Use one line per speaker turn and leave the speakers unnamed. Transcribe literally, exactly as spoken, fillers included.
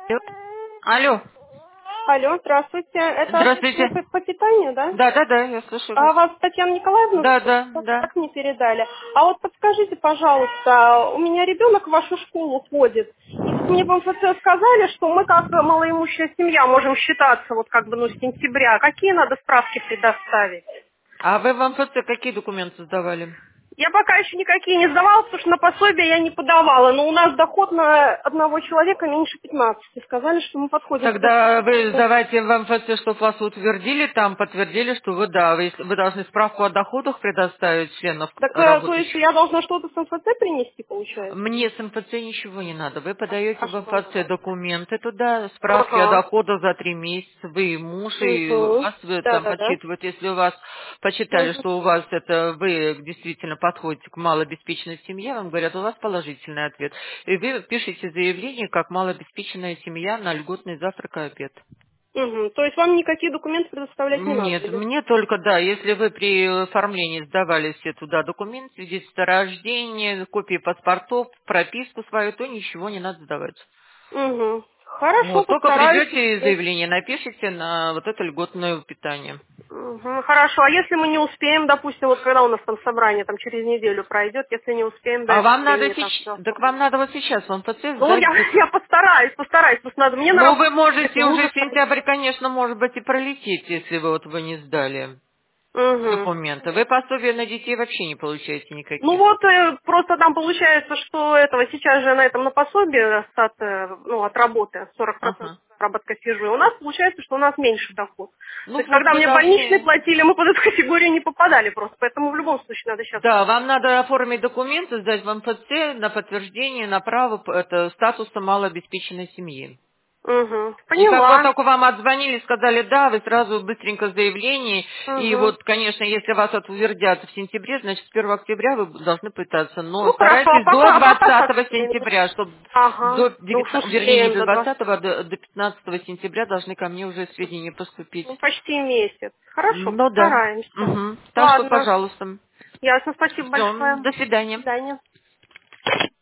Алло.
Алло, здравствуйте. Это
Здравствуйте.
ответственный по по питанию, да?
Да, да, да, я слышу вас.
А вас Татьяна Николаевна
Да,
зовут?
да,
Так
да.
так мне передали. А вот подскажите, пожалуйста, у меня ребенок в вашу школу ходит. И вот мне в эм эф це сказали, что мы как малоимущая семья можем считаться вот как бы ну, с сентября. Какие надо справки предоставить?
А вы в эм эф це какие документы сдавали?
Я пока еще никакие не сдавала, потому что на пособие я не подавала. Но у нас доход на одного человека меньше пятнадцати. Сказали, что мы подходим к
Тогда вы
статистике.
сдавайте в эм эф це, чтобы вас утвердили, там подтвердили, что вы, да, вы, вы должны справку о доходах предоставить членов
Так, э, то есть
работающих.
я должна что-то с эм эф це принести, получается?
Мне с эм эф це ничего не надо. Вы подаете
А
в
что
эм эф це
надо?
документы туда, справки о
Ага.
доходах за три месяца, вы и муж, и
Угу.
вас э, там
Да-да-да.
подсчитывают. Если у вас посчитали,
Угу.
что у вас это вы действительно подходите к малообеспеченной семье, вам говорят, у вас положительный ответ. И вы пишете заявление как малообеспеченная семья на льготный завтрак и обед.
Угу. То есть вам никакие документы предоставлять не надо,
Нет,
или?
мне только, да, если вы при оформлении сдавали все туда документы, свидетельство о рождении, копии паспортов, прописку свою, то ничего не надо сдавать.
Угу. Хорошо,
Вот, только
постараюсь.
придете и заявление напишите на вот это льготное питание.
Угу. Хорошо, а если мы не успеем, допустим, вот когда у нас там собрание там через неделю пройдет, если не успеем до
А
этого
вам надо
времени там все
сейчас, так вам
оформить?
надо вот сейчас в эм эф це
Ну вот
сдать.
я, я постараюсь, постараюсь, просто надо мне на
Ну,
работу,
вы можете уже
мужа там.
сентябрь, конечно, может быть, и пролететь, если вы вот вы не сдали
Угу.
документы. Вы пособия на детей вообще не получаете
Ну
никаких.
вот, э, просто там получается, что этого сейчас же на этом на пособии от, э, ну, от работы сорок процентов
Ага.
заработка сижу. И у нас получается, что у нас меньше доход. То
Ну
есть,
вот
когда
вы
мне больничный
должны.
платили, мы под эту категорию не попадали просто. Поэтому в любом случае надо сейчас...
Да, вам надо оформить документы, сдать в эм эф це на подтверждение на право п- это, статуса малообеспеченной семьи.
Угу.
И как вот
Поняла.
только вам отзвонили, сказали да, вы сразу быстренько заявление. И
Угу.
вот, конечно, если вас утвердят в сентябре, значит, с первого октября вы должны пытаться. Но
Ну хорошо, а
старайтесь до
пока, а пока
двадцатого
как времени?
сентября, чтобы
Ага.
до
Ну уж
девятнадцатого, вернее, не
успеем
до
до
двадцатого,
двадцатого.
а до, до пятнадцатого сентября должны ко мне уже сведения поступить.
Ну почти месяц. Хорошо,
Ну да.
постараемся.
Мгм. Так что,
Ладно.
пожалуйста.
Ясно, спасибо
Все,
большое.
до
До
свидания.
свидания.